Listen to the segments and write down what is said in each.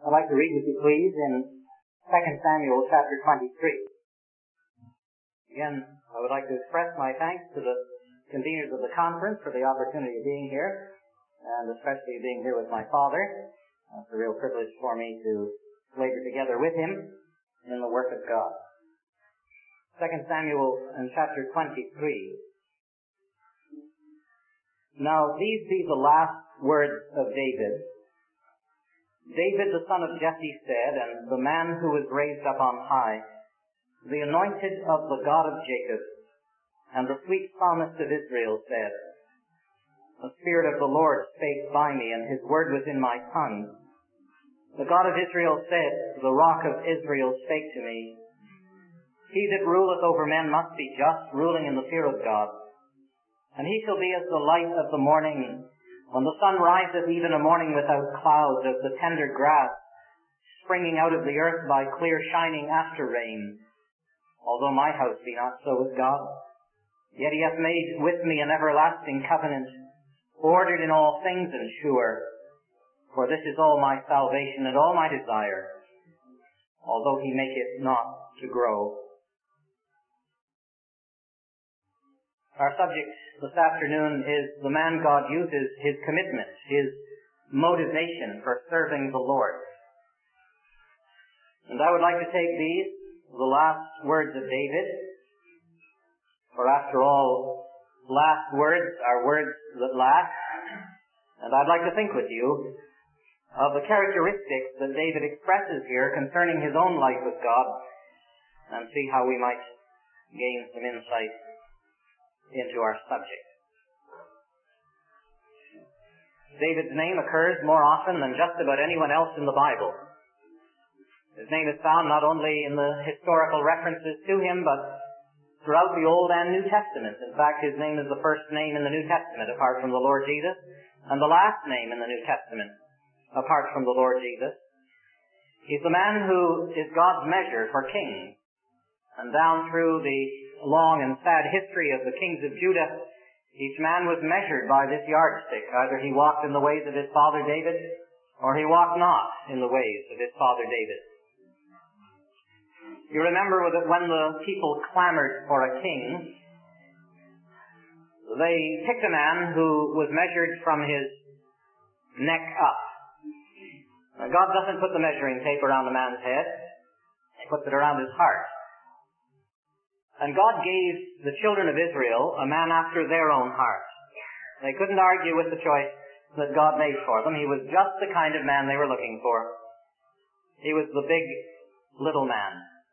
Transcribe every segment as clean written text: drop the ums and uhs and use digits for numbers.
I'd like to read with you, please, in 2 Samuel chapter 23. Again, I would like to express my thanks to the conveners of the conference for the opportunity of being here, and especially being here with my father. It's a real privilege for me to labor together with him in the work of God. 2 Samuel in chapter 23. Now these be the last words of David. David the son of Jesse said, and the man who was raised up on high, the anointed of the God of Jacob, and the sweet psalmist of Israel said, the Spirit of the Lord spake by me, and his word was in my tongue. The God of Israel said, the rock of Israel spake to me, he that ruleth over men must be just, ruling in the fear of God. And he shall be as the light of the morning, when the sun riseth, even a morning without clouds, as the tender grass springing out of the earth by clear shining after rain. Although my house be not so with God, yet he hath made with me an everlasting covenant, ordered in all things and sure. For this is all my salvation and all my desire, although he make it not to grow. Our subject this afternoon is the man God uses, his commitment, his motivation for serving the Lord. And I would like to take these, the last words of David, for after all, last words are words that last, and I'd like to think with you of the characteristics that David expresses here concerning his own life with God, and see how we might gain some insight into our subject. David's name occurs more often than just about anyone else in the Bible. His name is found not only in the historical references to him, but throughout the Old and New Testaments. In fact, his name is the first name in the New Testament apart from the Lord Jesus, and the last name in the New Testament apart from the Lord Jesus. He's the man who is God's measure for kings. And down through the long and sad history of the kings of Judah, each man was measured by this yardstick. Either he walked in the ways of his father David, or he walked not in the ways of his father David. You remember that when the people clamored for a king, they picked a man who was measured from his neck up. Now, God doesn't put the measuring tape around a man's head. He puts it around his heart. And God gave the children of Israel a man after their own heart. They couldn't argue with the choice that God made for them. He was just the kind of man they were looking for. He was the big, little man.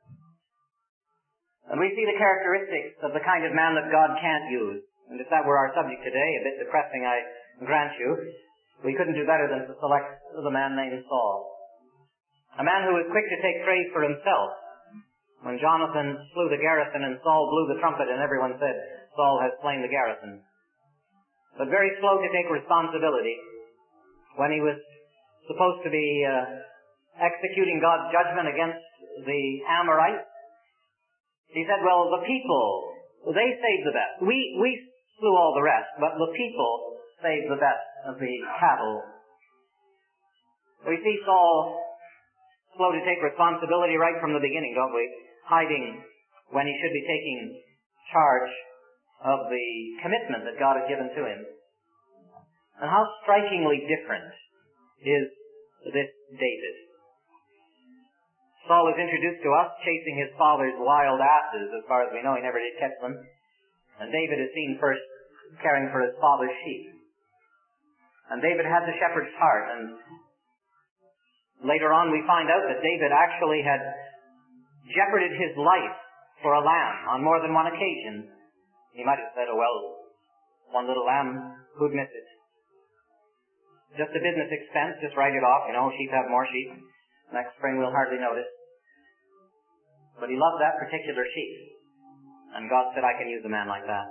And we see the characteristics of the kind of man that God can't use. And if that were our subject today, a bit depressing, I grant you, we couldn't do better than to select the man named Saul. A man who was quick to take praise for himself. When Jonathan slew the garrison and Saul blew the trumpet and everyone said, Saul has slain the garrison. But very slow to take responsibility. When he was supposed to be executing God's judgment against the Amorites, he said, well, the people, they saved the best. We slew all the rest, but the people saved the best of the cattle. We see Saul slow to take responsibility right from the beginning, don't we? Hiding when he should be taking charge of the commitment that God had given to him. And how strikingly different is this David. Saul is introduced to us chasing his father's wild asses. As far as we know, he never did catch them. And David is seen first caring for his father's sheep. And David had the shepherd's heart. And later on we find out that David actually had jeoparded his life for a lamb on more than one occasion. He might have said, oh well, one little lamb, who'd miss it? Just a business expense, just write it off, sheep have more sheep. Next spring we'll hardly notice. But he loved that particular sheep. And God said, I can use a man like that.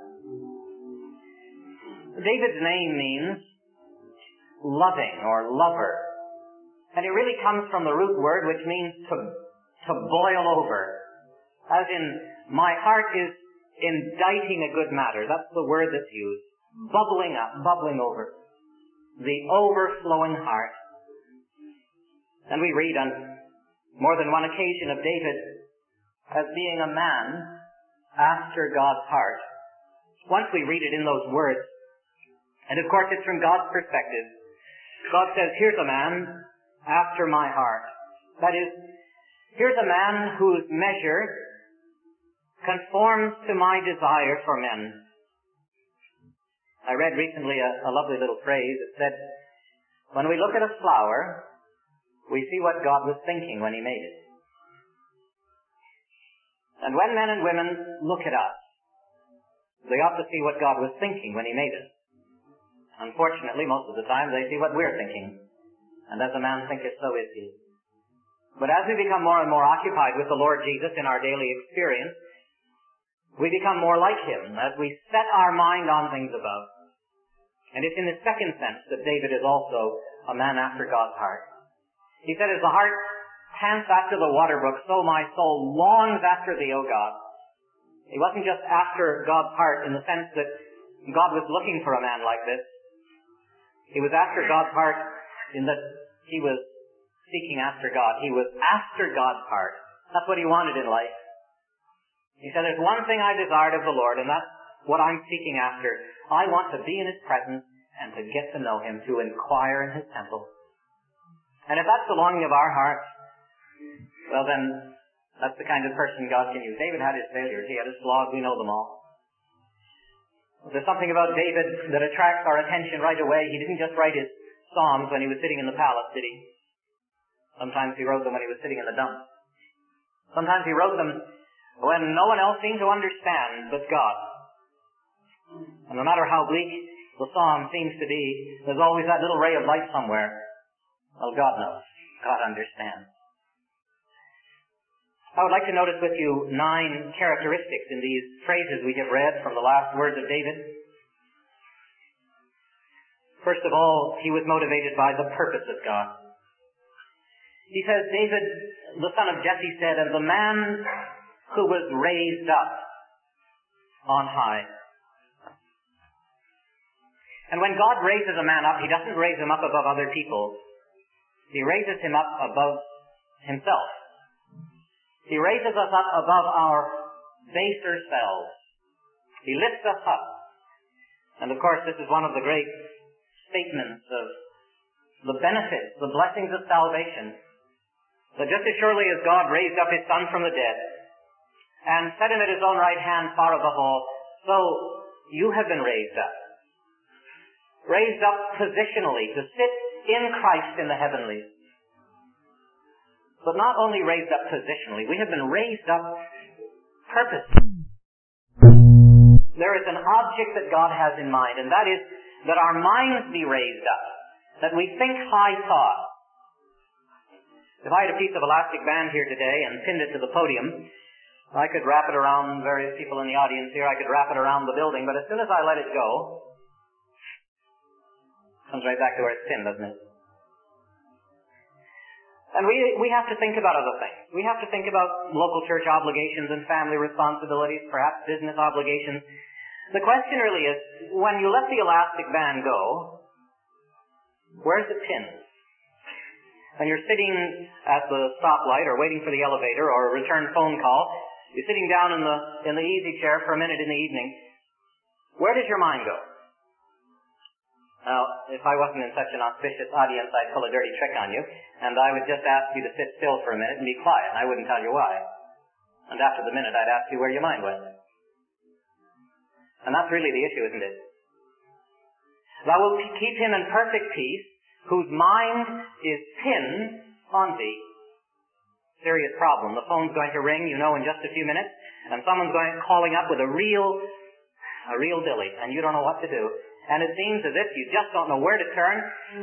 David's name means loving or lover. And it really comes from the root word which means to boil over. As in, my heart is inditing a good matter. That's the word that's used. Bubbling up, bubbling over. The overflowing heart. And we read on more than one occasion of David as being a man after God's heart. Once we read it in those words, and of course it's from God's perspective, God says, here's a man after my heart. That is, here's a man whose measure conforms to my desire for men. I read recently a lovely little phrase. It said, when we look at a flower, we see what God was thinking when He made it. And when men and women look at us, they ought to see what God was thinking when He made us. Unfortunately, most of the time, they see what we're thinking. And as a man thinketh, so is he. But as we become more and more occupied with the Lord Jesus in our daily experience, we become more like Him as we set our mind on things above. And it's in the second sense that David is also a man after God's heart. He said, as the heart pants after the water brook, so my soul longs after Thee, O God. He wasn't just after God's heart in the sense that God was looking for a man like this. He was after God's heart in that he was seeking after God. He was after God's heart. That's what he wanted in life. He said, there's one thing I desired of the Lord, and that's what I'm seeking after. I want to be in His presence and to get to know Him, to inquire in His temple. And if that's the longing of our hearts, well then, that's the kind of person God can use. David had his failures. He had his flaws. We know them all. There's something about David that attracts our attention right away. He didn't just write his Psalms when he was sitting in the palace, did he? Sometimes he wrote them when he was sitting in the dump. Sometimes he wrote them when no one else seemed to understand but God. And no matter how bleak the psalm seems to be, there's always that little ray of light somewhere. Well, God knows. God understands. I would like to notice with you 9 characteristics in these phrases we have read from the last words of David. First of all, he was motivated by the purpose of God. He says, David, the son of Jesse, said, and the man who was raised up on high. And when God raises a man up, He doesn't raise him up above other people. He raises him up above Himself. He raises us up above our baser selves. He lifts us up. And of course, this is one of the great statements of the benefits, the blessings of salvation. That just as surely as God raised up His Son from the dead and set Him at His own right hand far above all, so you have been raised up. Raised up positionally to sit in Christ in the heavenlies. But not only raised up positionally, we have been raised up purposely. There is an object that God has in mind, and that is that our minds be raised up, that we think high thoughts. If I had a piece of elastic band here today and pinned it to the podium, I could wrap it around various people in the audience here, I could wrap it around the building, but as soon as I let it go, it comes right back to where it's pinned, doesn't it? And we have to think about other things. We have to think about local church obligations and family responsibilities, perhaps business obligations. The question really is, when you let the elastic band go, where's it pinned? And you're sitting at the stoplight or waiting for the elevator or a return phone call. You're sitting down in the easy chair for a minute in the evening. Where does your mind go? Now, if I wasn't in such an auspicious audience, I'd pull a dirty trick on you, and I would just ask you to sit still for a minute and be quiet. I wouldn't tell you why. And after the minute, I'd ask you where your mind went. And that's really the issue, isn't it? Thou wilt keep him in perfect peace, whose mind is pinned on Thee. Serious problem. The phone's going to ring, in just a few minutes, and someone's calling up with a real dilly, and you don't know what to do. And it seems as if you just don't know where to turn,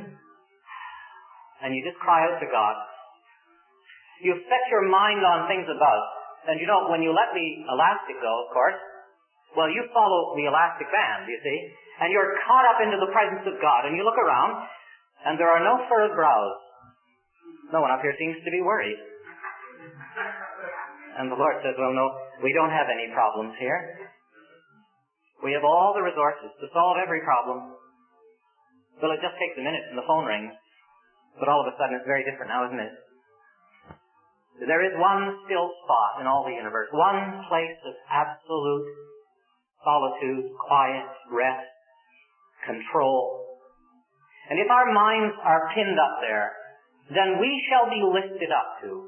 and you just cry out to God. You've set your mind on things above, and when you let the elastic go, of course, well, you follow the elastic band, you see, and you're caught up into the presence of God, and you look around, and there are no furrowed brows. No one up here seems to be worried. And the Lord says, well, no, we don't have any problems here. We have all the resources to solve every problem. Well, it just takes a minute and the phone rings. But all of a sudden it's very different now, isn't it? There is one still spot in all the universe, one place of absolute solitude, quiet, rest, control. And if our minds are pinned up there, then we shall be lifted up to.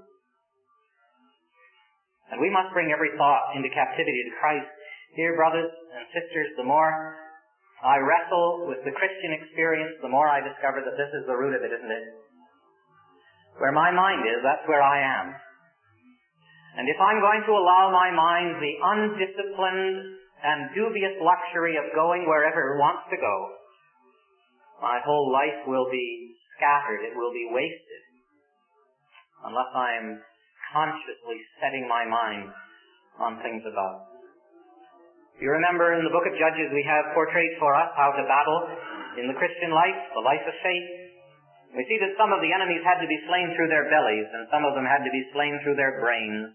And we must bring every thought into captivity to Christ. Dear brothers and sisters, the more I wrestle with the Christian experience, the more I discover that this is the root of it, isn't it? Where my mind is, that's where I am. And if I'm going to allow my mind the undisciplined and dubious luxury of going wherever it wants to go, my whole life will be scattered, it will be wasted, unless I am consciously setting my mind on things above. You remember in the book of Judges we have portrayed for us how to battle in the Christian life, the life of faith. We see that some of the enemies had to be slain through their bellies, and some of them had to be slain through their brains.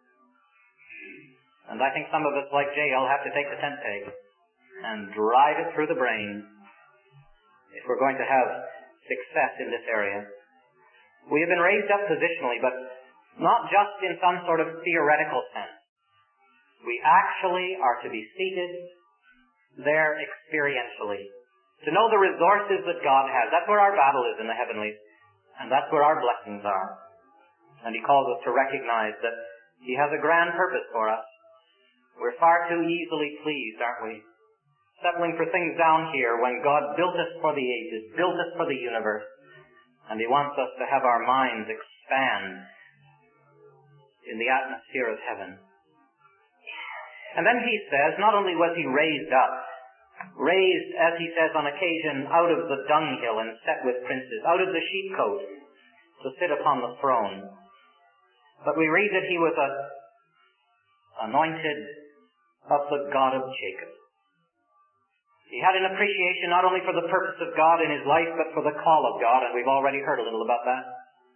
And I think some of us, like Jael, have to take the tent peg and drive it through the brain if we're going to have success in this area. We have been raised up positionally, but not just in some sort of theoretical sense. We actually are to be seated there experientially, to know the resources that God has. That's where our battle is in the heavenlies, and that's where our blessings are. And He calls us to recognize that He has a grand purpose for us. We're far too easily pleased, aren't we? Settling for things down here when God built us for the ages, built us for the universe, and He wants us to have our minds expand in the atmosphere of heaven. And then He says, not only was He raised up, raised, as He says on occasion, out of the dunghill and set with princes, out of the sheepcote to sit upon the throne, but we read that He was anointed of the God of Jacob. He had an appreciation not only for the purpose of God in His life, but for the call of God, and we've already heard a little about that.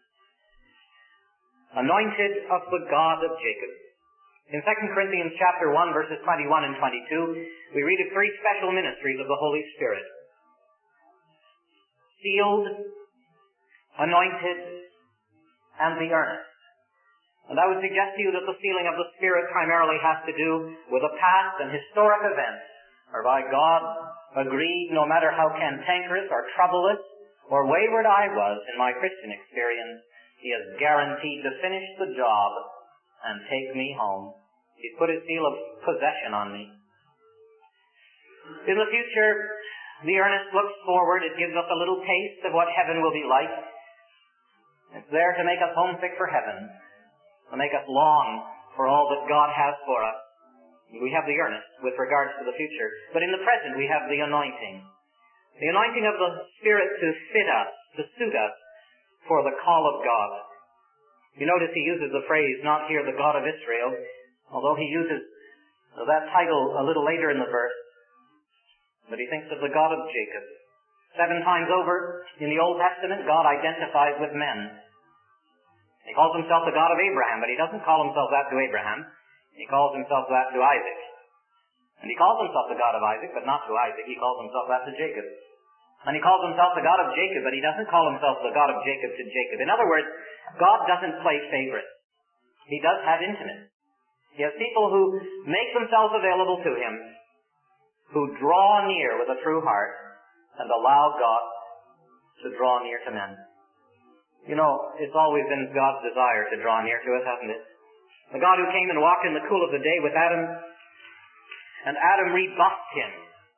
Anointed of the God of Jacob. In 2 Corinthians chapter 1, verses 21 and 22, we read of three special ministries of the Holy Spirit. Sealed, anointed, and the earnest. And I would suggest to you that the sealing of the Spirit primarily has to do with a past and historic event, whereby God agreed, no matter how cantankerous or troublous or wayward I was in my Christian experience, He has guaranteed to finish the job and take me home. He's put His seal of possession on me. In the future, the earnest looks forward. It gives us a little taste of what heaven will be like. It's there to make us homesick for heaven, to make us long for all that God has for us. We have the earnest with regards to the future. But in the present, we have the anointing. The anointing of the Spirit to fit us, to suit us for the call of God. You notice He uses the phrase, not here the God of Israel, although He uses that title a little later in the verse. But He thinks of the God of Jacob. 7 times over in the Old Testament, God identifies with men. He calls Himself the God of Abraham, but He doesn't call Himself that to Abraham. He calls Himself that to Isaac. And He calls Himself the God of Isaac, but not to Isaac. He calls Himself that to Jacob. And He calls Himself the God of Jacob, but He doesn't call Himself the God of Jacob to Jacob. In other words, God doesn't play favorites. He does have intimates. He has people who make themselves available to Him, who draw near with a true heart, and allow God to draw near to men. You know, it's always been God's desire to draw near to us, hasn't it? The God who came and walked in the cool of the day with Adam, and Adam rebuffed Him.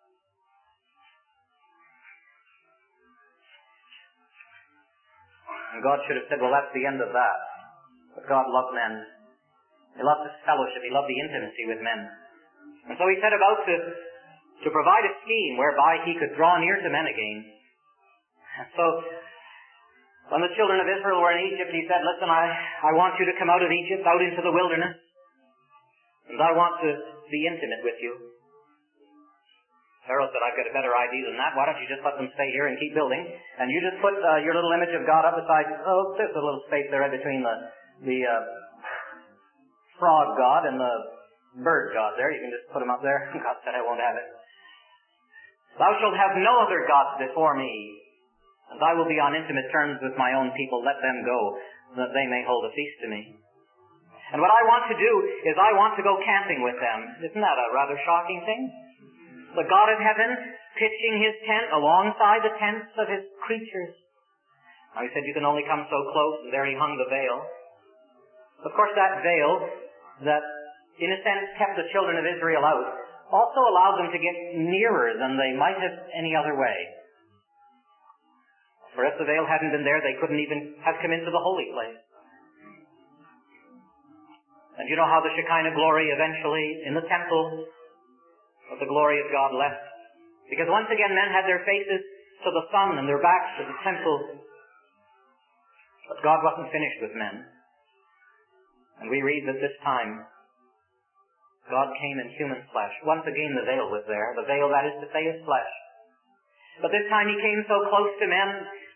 And God should have said, well, that's the end of that. But God loved men. He loved His fellowship. He loved the intimacy with men. And so He set about to provide a scheme whereby He could draw near to men again. And so, when the children of Israel were in Egypt, He said, listen, I want you to come out of Egypt, out into the wilderness, and I want to be intimate with you. Pharaoh said, I've got a better idea than that. Why don't you just let them stay here and keep building? And you just put your little image of God up beside, there's a little space there between the frog God and the bird God there. You can just put them up there. God said, I won't have it. Thou shalt have no other gods before me. And I will be on intimate terms with my own people. Let them go, that they may hold a feast to me. And what I want to do is I want to go camping with them. Isn't that a rather shocking thing? The God of heaven pitching his tent alongside the tents of his creatures. Now he said you can only come so close, and there he hung the veil. Of course that veil that in a sense kept the children of Israel out also allowed them to get nearer than they might have any other way. For if the veil hadn't been there, they couldn't even have come into the holy place. And you know how the Shekinah glory eventually, in the temple, of the glory of God left. Because once again men had their faces to the sun and their backs to the temple. But God wasn't finished with men. And we read that this time God came in human flesh. Once again the veil was there. The veil, that is to say, is flesh. But this time he came so close to men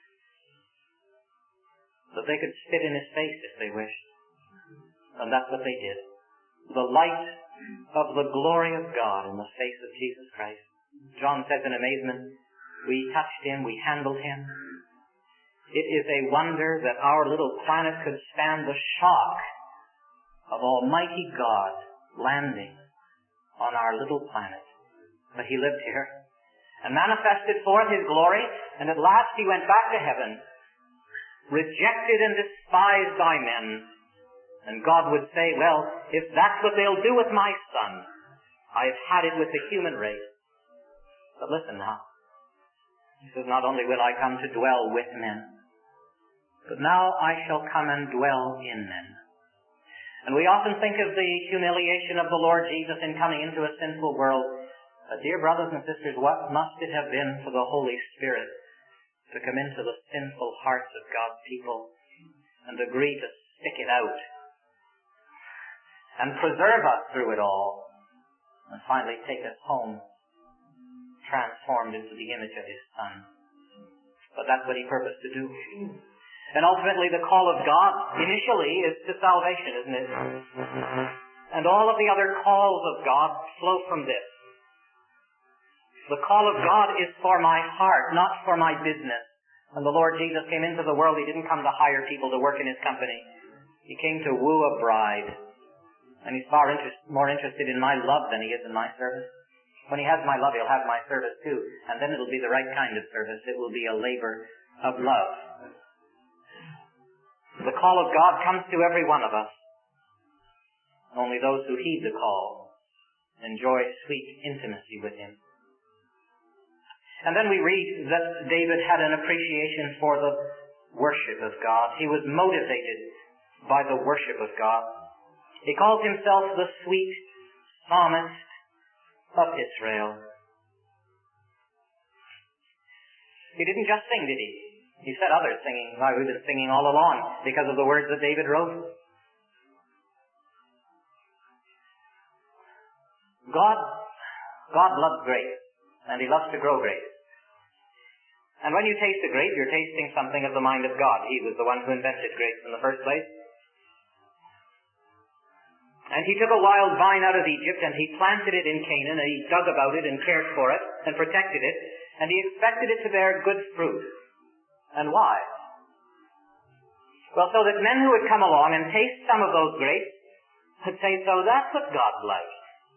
that they could spit in his face if they wished. And that's what they did. The light of the glory of God in the face of Jesus Christ. John says in amazement, we touched him, we handled him. It is a wonder that our little planet could stand the shock of Almighty God landing on our little planet. But he lived here and manifested forth his glory, and at last he went back to heaven, rejected and despised by men. And God would say, well, if that's what they'll do with my son, I've had it with the human race. But listen now. He says, not only will I come to dwell with men, but now I shall come and dwell in men. And we often think of the humiliation of the Lord Jesus in coming into a sinful world. But dear brothers and sisters, what must it have been for the Holy Spirit to come into the sinful hearts of God's people and agree to stick it out and preserve us through it all and finally take us home transformed into the image of his Son. But that's what he purposed to do. And ultimately the call of God initially is to salvation, isn't it? And all of the other calls of God flow from this. The call of God is for my heart, not for my business. When the Lord Jesus came into the world, he didn't come to hire people to work in his company. He came to woo a bride. And he's far more interested in my love than he is in my service. When he has my love, he'll have my service too. And then it'll be the right kind of service. It will be a labor of love. The call of God comes to every one of us. Only those who heed the call enjoy sweet intimacy with him. And then we read that David had an appreciation for the worship of God. He was motivated by the worship of God. He calls himself the sweet psalmist of Israel. He didn't just sing, did he? He said others singing. Why, we've been singing all along because of the words that David wrote. God loves grace, and he loves to grow grace. And when you taste a grape, you're tasting something of the mind of God. He was the one who invented grapes in the first place. And he took a wild vine out of Egypt, and he planted it in Canaan, and he dug about it and cared for it and protected it, and he expected it to bear good fruit. And why? Well, so that men who would come along and taste some of those grapes would say, so that's what God likes.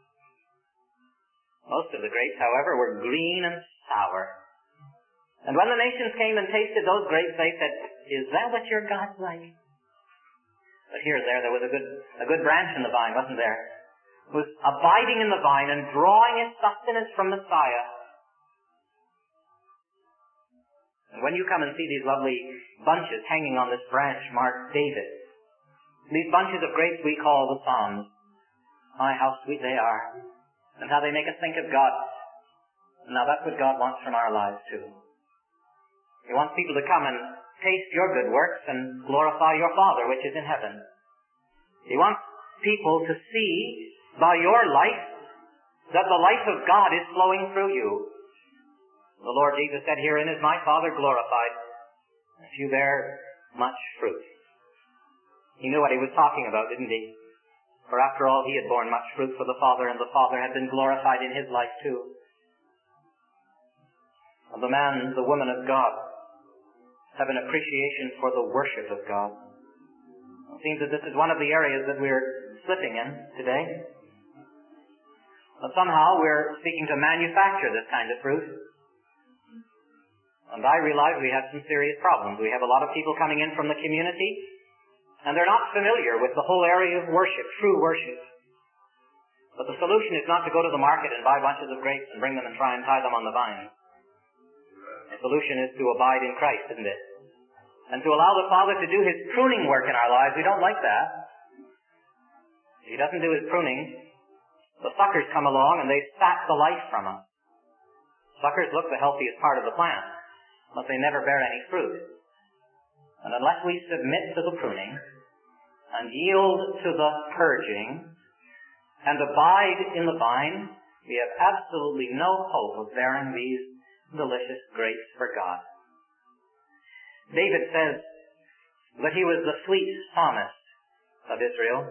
Most of the grapes, however, were green and sour. And when the nations came and tasted those grapes, they said, is that what your God likes? But here and there was a good branch in the vine, wasn't there? It was abiding in the vine and drawing its sustenance from Messiah. And when you come and see these lovely bunches hanging on this branch marked David, these bunches of grapes we call the Psalms, my, how sweet they are, and how they make us think of God. Now that's what God wants from our lives too. He wants people to come and taste your good works and glorify your Father which is in heaven. He wants people to see by your life that the life of God is flowing through you. The Lord Jesus said, herein is my Father glorified, if you bear much fruit. He knew what he was talking about, didn't he? For after all, he had borne much fruit for the Father, and the Father had been glorified in his life too. And the man, the woman of God, have an appreciation for the worship of God. It seems that this is one of the areas that we're slipping in today. But somehow we're seeking to manufacture this kind of fruit. And I realize we have some serious problems. We have a lot of people coming in from the community, and they're not familiar with the whole area of worship, true worship. But the solution is not to go to the market and buy bunches of grapes and bring them and try and tie them on the vine. The solution is to abide in Christ, isn't it? And to allow the Father to do His pruning work in our lives. We don't like that. If He doesn't do His pruning, the suckers come along and they sap the life from us. Suckers look the healthiest part of the plant, but they never bear any fruit. And unless we submit to the pruning and yield to the purging and abide in the vine, we have absolutely no hope of bearing these delicious grapes for God. David says that he was the sweet psalmist of Israel.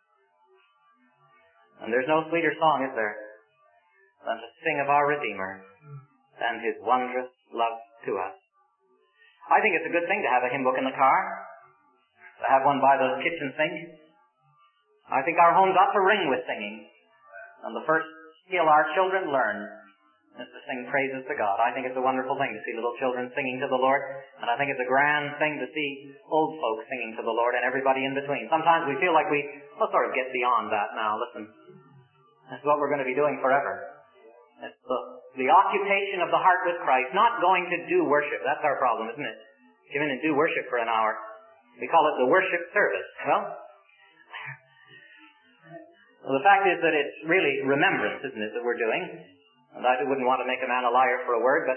And there's no sweeter song, is there, than to sing of our Redeemer and His wondrous love to us. I think it's a good thing to have a hymn book in the car, to have one by the kitchen sink. I think our homes ought to ring with singing. And the first skill our children learn is to sing praises to God. I think it's a wonderful thing to see little children singing to the Lord, and I think it's a grand thing to see old folks singing to the Lord and everybody in between. Sometimes we feel like we'll sort of get beyond that now. Listen, this is what we're going to be doing forever. It's the occupation of the heart with Christ, not going to do worship. That's our problem, isn't it? Come in and do worship for an hour. We call it the worship service. Well, the fact is that it's really remembrance, isn't it, that we're doing? And I wouldn't want to make a man a liar for a word, but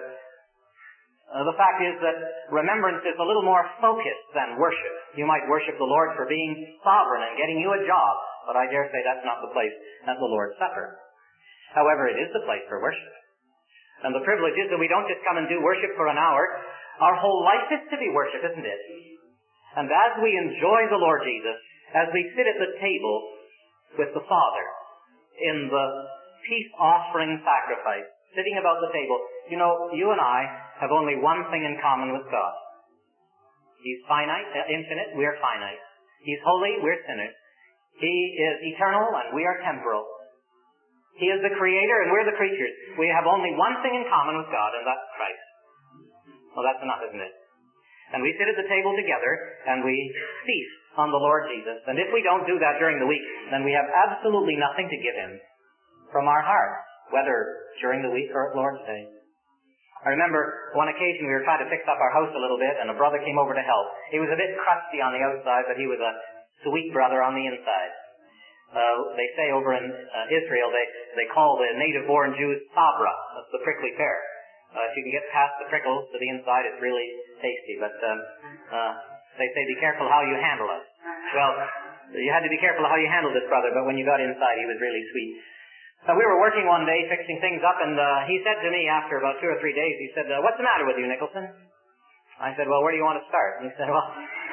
the fact is that remembrance is a little more focused than worship. You might worship the Lord for being sovereign and getting you a job, but I dare say that's not the place at the Lord's Supper. However, it is the place for worship. And the privilege is that we don't just come and do worship for an hour. Our whole life is to be worship, isn't it? And as we enjoy the Lord Jesus, as we sit at the table with the Father in the peace offering sacrifice, sitting about the table, you know, you and I have only one thing in common with God. He's finite, infinite, we're finite. He's holy, we're sinners. He is eternal and we are temporal. He is the Creator and we're the creatures. We have only one thing in common with God, and that's Christ. Well, that's enough, isn't it? And we sit at the table together and we feast on the Lord Jesus. And if we don't do that during the week, then we have absolutely nothing to give Him from our hearts, whether during the week or at Lord's Day. I remember one occasion we were trying to fix up our house a little bit, and a brother came over to help. He was a bit crusty on the outside, but he was a sweet brother on the inside. They say over in Israel, they call the native-born Jews sabra. That's the prickly pear. If you can get past the prickles to the inside, it's really tasty. But they say be careful how you handle it. Well, you had to be careful how you handled this brother, but when you got inside, he was really sweet. We were working one day, fixing things up, and he said to me after about 2 or 3 days, he said, what's the matter with you, Nicholson? I said, well, where do you want to start? And he said, well,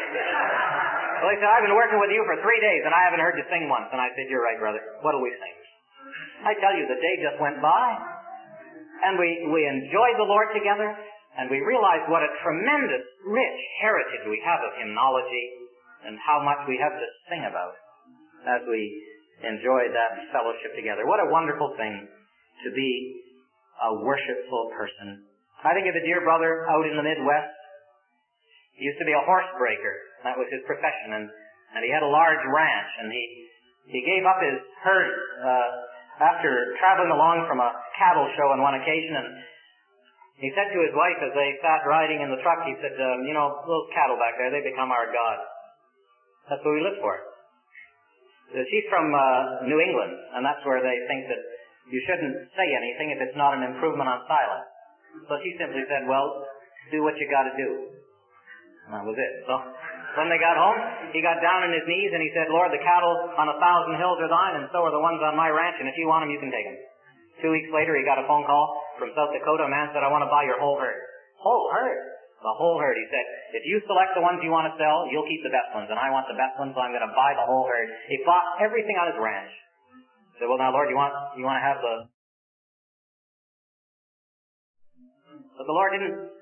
he said, I've been working with you for 3 days, and I haven't heard you sing once. And I said, you're right, brother. What'll we sing? I tell you, the day just went by, and we enjoyed the Lord together, and we realized what a tremendous, rich heritage we have of hymnology, and how much we have to sing about as we enjoyed that fellowship together. What a wonderful thing to be a worshipful person. I think of a dear brother out in the Midwest. He used to be a horse breaker. That was his profession. And he had a large ranch. And he gave up his herd after traveling along from a cattle show on one occasion. And he said to his wife as they sat riding in the truck, he said, those cattle back there, they become our God. That's what we live for. She's from New England, and that's where they think that you shouldn't say anything if it's not an improvement on silence. So she simply said, well, do what you got to do. And that was it. So when they got home, he got down on his knees and he said, Lord, the cattle on 1,000 hills are thine, and so are the ones on my ranch, and if you want them, you can take them. 2 weeks later, he got a phone call from South Dakota. A man said, I want to buy your whole herd. Whole herd? The whole herd. He said, if you select the ones you want to sell, you'll keep the best ones, and I want the best ones, so I'm going to buy the whole herd. He bought everything on his ranch. He said, well, now, Lord, you want to have the... But the Lord didn't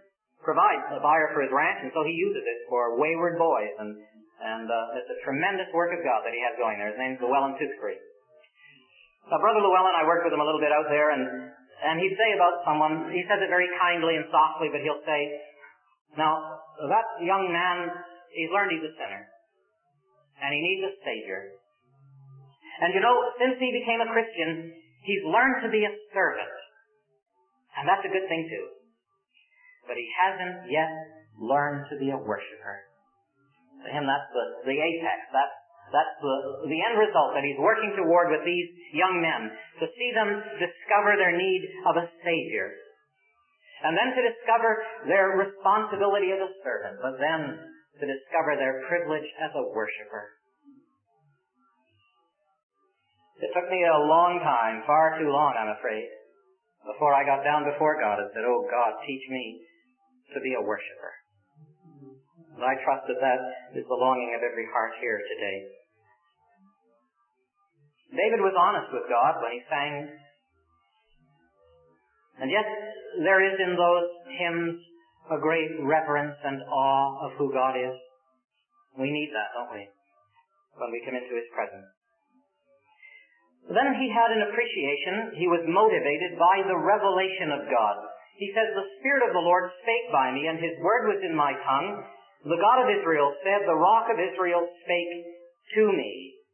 provide a buyer for his ranch, and so he uses it for wayward boys, and it's a tremendous work of God that he has going there. His name's Llewellyn Tewksbury. Now, Brother Llewellyn, I worked with him a little bit out there, and he'd say about someone, he says it very kindly and softly, but he'll say, now, that young man, he's learned he's a sinner, and he needs a Savior. And you know, since he became a Christian, he's learned to be a servant. And that's a good thing too. But he hasn't yet learned to be a worshiper. To him, that's the apex. That's the end result that he's working toward with these young men. To see them discover their need of a Savior. And then to discover their responsibility as a servant. But then to discover their privilege as a worshiper. It took me a long time, far too long, I'm afraid, before I got down before God and said, oh God, teach me to be a worshiper. And I trust that that is the longing of every heart here today. David was honest with God when he sang. And yet there is in those hymns a great reverence and awe of who God is. We need that, don't we, when we come into His presence. Then he had an appreciation. He was motivated by the revelation of God. He says, the Spirit of the Lord spake by me, and His word was in my tongue. The God of Israel said, the Rock of Israel spake to me.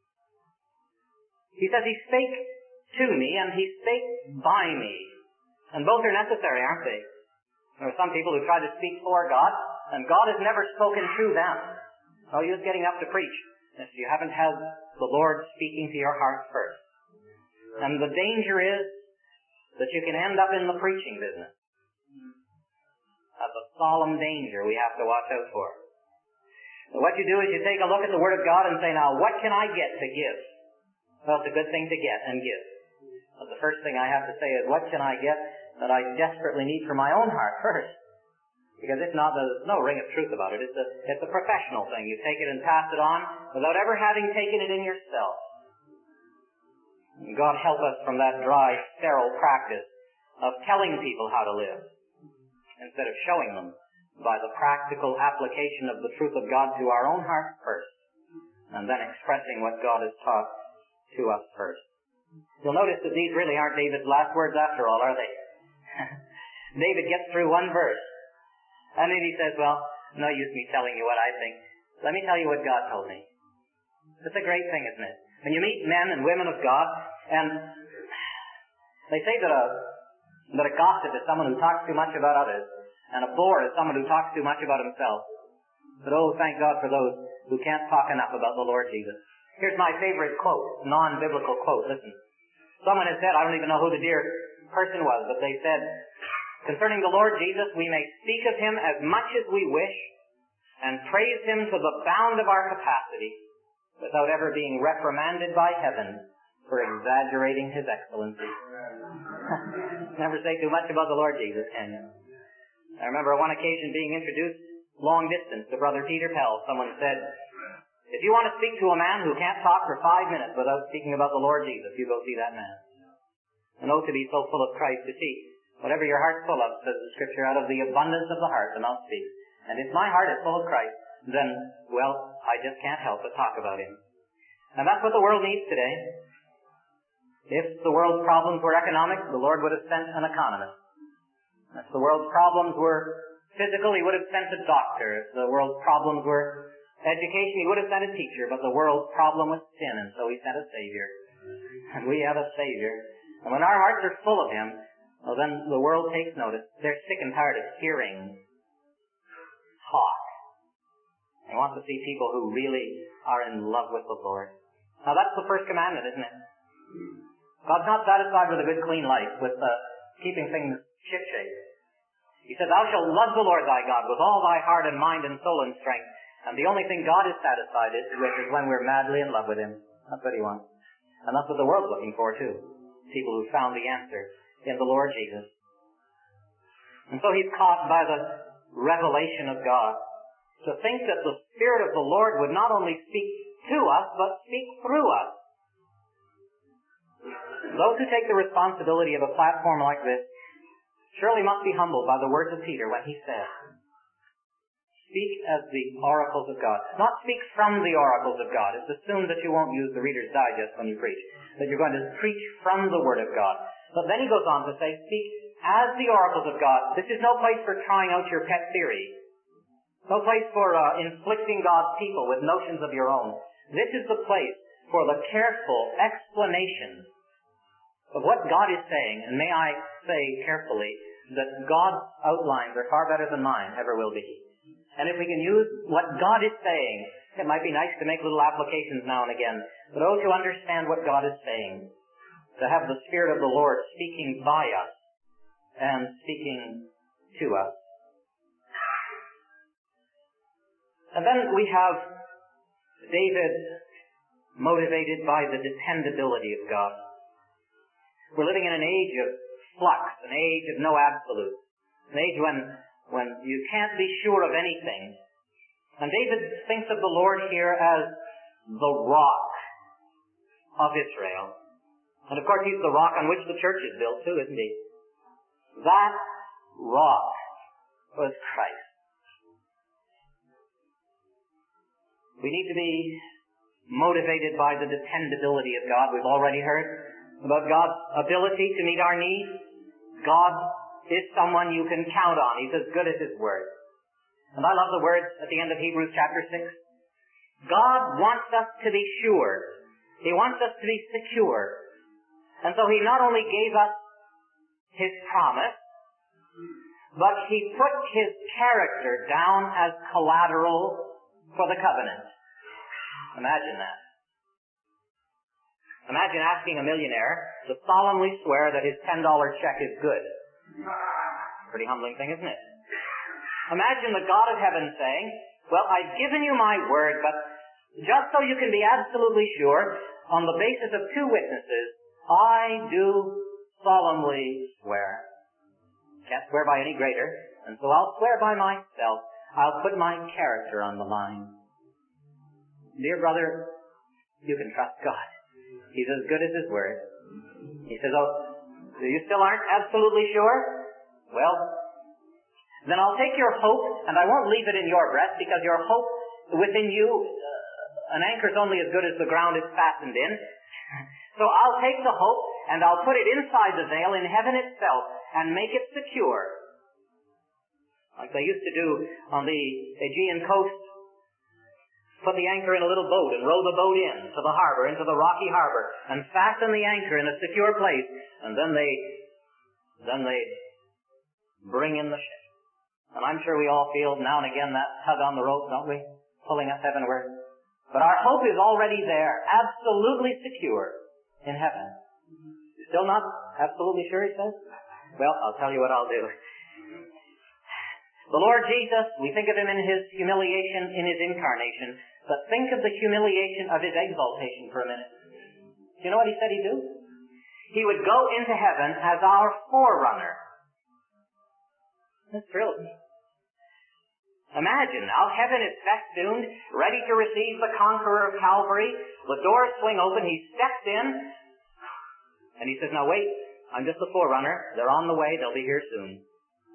He says He spake to me, and He spake by me. And both are necessary, aren't they? There are some people who try to speak for God, and God has never spoken to them. Oh, you're just getting up to preach if you haven't had the Lord speaking to your heart first. And the danger is that you can end up in the preaching business. That's a solemn danger we have to watch out for. So what you do is you take a look at the Word of God and say, now, what can I get to give? Well, it's a good thing to get and give. But the first thing I have to say is, what can I get that I desperately need for my own heart first? Because if not, there's no ring of truth about it. It's a professional thing. You take it and pass it on without ever having taken it in yourself. God help us from that dry, sterile practice of telling people how to live instead of showing them by the practical application of the truth of God to our own hearts first and then expressing what God has taught to us first. You'll notice that these really aren't David's last words after all, are they? David gets through one verse and then he says, well, no use me telling you what I think. Let me tell you what God told me. It's a great thing, isn't it? When you meet men and women of God, and they say that a gossip is someone who talks too much about others, and a bore is someone who talks too much about himself. But oh, thank God for those who can't talk enough about the Lord Jesus. Here's my favorite quote, non-biblical quote. Listen. Someone has said, I don't even know who the dear person was, but they said, concerning the Lord Jesus, we may speak of Him as much as we wish, and praise Him to the bound of our capacity, without ever being reprimanded by heaven for exaggerating His excellency. Never say too much about the Lord Jesus, can you? I remember on one occasion being introduced long distance to Brother Peter Pell. Someone said, if you want to speak to a man who can't talk for 5 minutes without speaking about the Lord Jesus, you go see that man. And oh, to be so full of Christ, to see whatever your heart's full of, says the Scripture, out of the abundance of the heart the mouth speaks. And if my heart is full of Christ, then, well, I just can't help but talk about Him. And that's what the world needs today. If the world's problems were economic, the Lord would have sent an economist. If the world's problems were physical, He would have sent a doctor. If the world's problems were education, He would have sent a teacher. But the world's problem was sin, and so He sent a Savior. And we have a Savior. And when our hearts are full of Him, well, then the world takes notice. They're sick and tired of hearing talk. They want to see people who really are in love with the Lord. Now that's the first commandment, isn't it? God's not satisfied with a good clean life, with keeping things shipshape. He says, thou shalt love the Lord thy God with all thy heart and mind and soul and strength. And the only thing God is satisfied with is when we're madly in love with Him. That's what He wants. And that's what the world's looking for too. People who found the answer in the Lord Jesus. And so he's caught by the revelation of God. To think that the Spirit of the Lord would not only speak to us, but speak through us. Those who take the responsibility of a platform like this surely must be humbled by the words of Peter when he said, speak as the oracles of God. Not speak from the oracles of God. It's assumed that you won't use the Reader's Digest when you preach, that you're going to preach from the Word of God. But then he goes on to say, speak as the oracles of God. This is no place for trying out your pet theory. No place for inflicting God's people with notions of your own. This is the place for the careful explanation of what God is saying. And may I say carefully that God's outlines are far better than mine ever will be. And if we can use what God is saying, it might be nice to make little applications now and again. But to understand what God is saying, to have the Spirit of the Lord speaking by us and speaking to us. And then we have David motivated by the dependability of God. We're living in an age of flux, an age of no absolutes, an age when you can't be sure of anything. And David thinks of the Lord here as the rock of Israel. And of course he's the rock on which the church is built too, isn't he? That rock was Christ. We need to be motivated by the dependability of God. We've already heard about God's ability to meet our needs. God is someone you can count on. He's as good as His Word. And I love the words at the end of Hebrews chapter 6. God wants us to be sure. He wants us to be secure. And so He not only gave us His promise, but He put His character down as collateral for the covenant. Imagine that. Imagine asking a millionaire to solemnly swear that his $10 check is good. Pretty humbling thing, isn't it? Imagine the God of heaven saying, well, I've given you my word, but just so you can be absolutely sure, on the basis of 2 witnesses, I do solemnly swear. Can't swear by any greater, and so I'll swear by myself. I'll put my character on the line. Dear brother, you can trust God. He's as good as His Word. He says, oh, you still aren't absolutely sure? Well, then I'll take your hope, and I won't leave it in your breast, because your hope within you, an anchor's only as good as the ground it's fastened in. So I'll take the hope, and I'll put it inside the veil in heaven itself, and make it secure. Like they used to do on the Aegean coast. Put the anchor in a little boat and row the boat in to the harbor, into the rocky harbor, and fasten the anchor in a secure place, and then they bring in the ship. And I'm sure we all feel now and again that tug on the rope, don't we? Pulling us heavenward. But our hope is already there, absolutely secure in heaven. Still not absolutely sure, he says? Well, I'll tell you what I'll do. The Lord Jesus, we think of Him in His humiliation, in His incarnation, but think of the humiliation of His exaltation for a minute. Do you know what He said He'd do? He would go into heaven as our forerunner. That thrills me. Imagine now, heaven is festooned, ready to receive the conqueror of Calvary. The doors swing open, He steps in, and He says, now wait, I'm just the forerunner. They're on the way, they'll be here soon.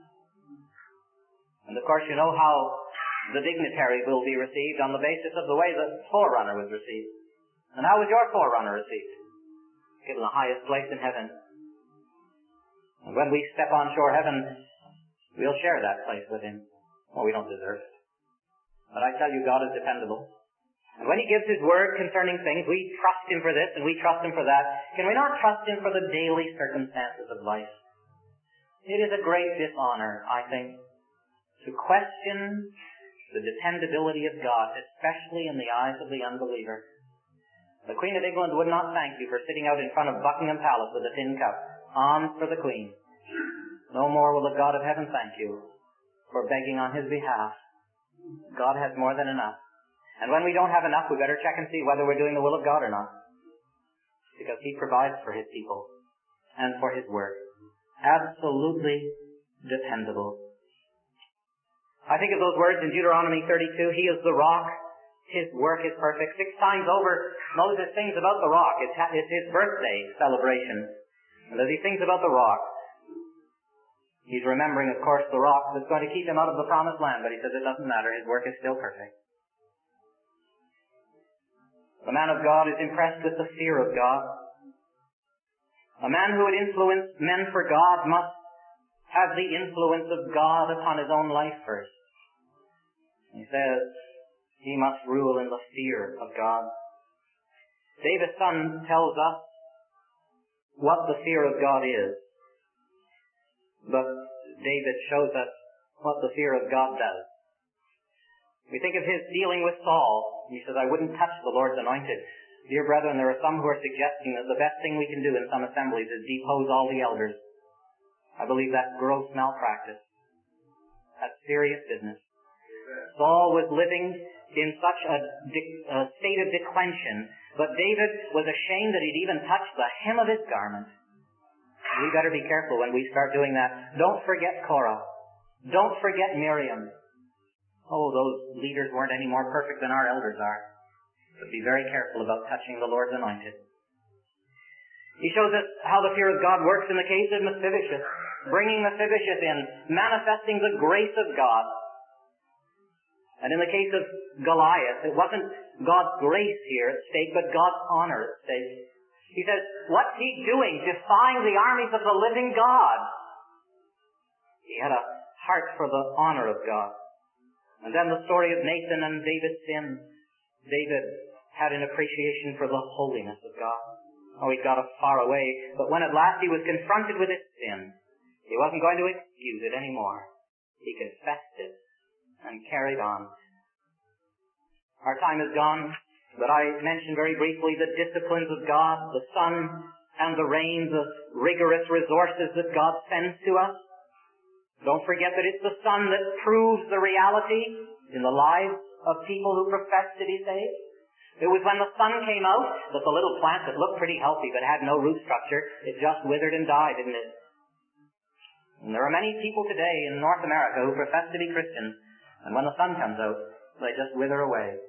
And of course you know how the dignitary will be received on the basis of the way the forerunner was received. And how was your forerunner received? Given the highest place in heaven. And when we step on shore heaven, we'll share that place with Him. Well, we don't deserve it. But I tell you, God is dependable. And when He gives His word concerning things, we trust Him for this and we trust Him for that. Can we not trust Him for the daily circumstances of life? It is a great dishonor, I think, to question the dependability of God, especially in the eyes of the unbeliever. The Queen of England would not thank you for sitting out in front of Buckingham Palace with a tin cup. On for the Queen. No more will the God of heaven thank you for begging on His behalf. God has more than enough. And when we don't have enough, we better check and see whether we're doing the will of God or not. Because He provides for His people and for His work. Absolutely dependable. I think of those words in Deuteronomy 32, He is the rock, His work is perfect. 6 times over, Moses sings about the rock. It's his birthday celebration. And as he sings about the rock, He's remembering, of course, the rock that's going to keep him out of the promised land, but he says it doesn't matter. His work is still perfect. The man of God is impressed with the fear of God. A man who would influence men for God must have the influence of God upon his own life first. He says he must rule in the fear of God. David's son tells us what the fear of God is. But David shows us what the fear of God does. We think of his dealing with Saul. He says, I wouldn't touch the Lord's anointed. Dear brethren, there are some who are suggesting that the best thing we can do in some assemblies is depose all the elders. I believe that's gross malpractice. That's serious business. Saul was living in such a state of declension, but David was ashamed that he'd even touched the hem of his garment. We better be careful when we start doing that. Don't forget Korah. Don't forget Miriam. Oh, those leaders weren't any more perfect than our elders are. But be very careful about touching the Lord's anointed. He shows us how the fear of God works in the case of Mephibosheth, bringing Mephibosheth in, manifesting the grace of God. And in the case of Goliath, it wasn't God's grace here at stake, but God's honor at stake. He says, what's he doing? Defying the armies of the living God. He had a heart for the honor of God. And then the story of Nathan and David's sin. David had an appreciation for the holiness of God. Oh, he got far away. But when at last he was confronted with his sin, he wasn't going to excuse it anymore. He confessed it and carried on. Our time is gone, but I mentioned very briefly the disciplines of God, the sun and the rain, the rigorous resources that God sends to us. Don't forget that it's the sun that proves the reality in the lives of people who profess to be saved. It was when the sun came out that the little plant that looked pretty healthy but had no root structure, it just withered and died, didn't it? And there are many people today in North America who profess to be Christians, and when the sun comes out, they just wither away.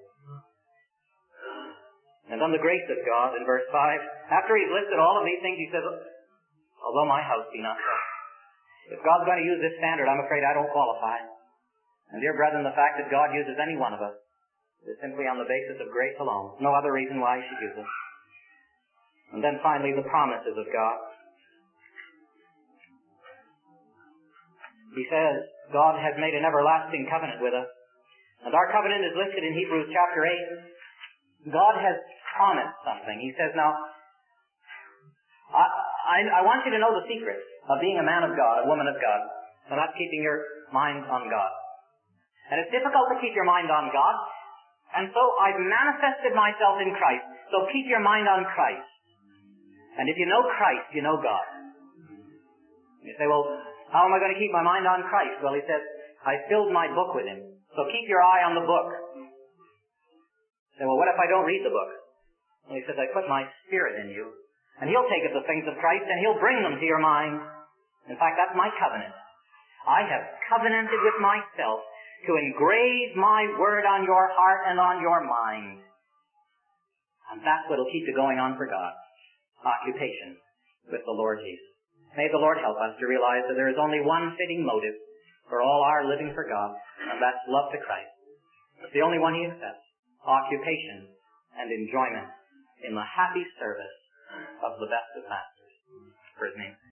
And then the grace of God in verse 5. After he's listed all of these things, he says, although my house be not so. If God's going to use this standard, I'm afraid I don't qualify. And dear brethren, the fact that God uses any one of us is simply on the basis of grace alone. No other reason why he should use us. And then finally, the promises of God. He says, God has made an everlasting covenant with us. And our covenant is listed in Hebrews chapter 8. God has promised something. He says, now, I want you to know the secret of being a man of God, a woman of God, and that's keeping your mind on God. And it's difficult to keep your mind on God, and so I've manifested myself in Christ. So keep your mind on Christ. And if you know Christ, you know God. You say, well, how am I going to keep my mind on Christ? Well, he says, I filled my book with him. So keep your eye on the book. You say, well, what if I don't read the book? Well, he says, I put my spirit in you. And he'll take up the things of Christ and he'll bring them to your mind. In fact, that's my covenant. I have covenanted with myself to engrave my word on your heart and on your mind. And that's what will keep you going on for God. Occupation with the Lord Jesus. May the Lord help us to realize that there is only one fitting motive for all our living for God, and that's love to Christ. It's the only one he accepts. Occupation and enjoyment in the happy service of the best of masters. For his name.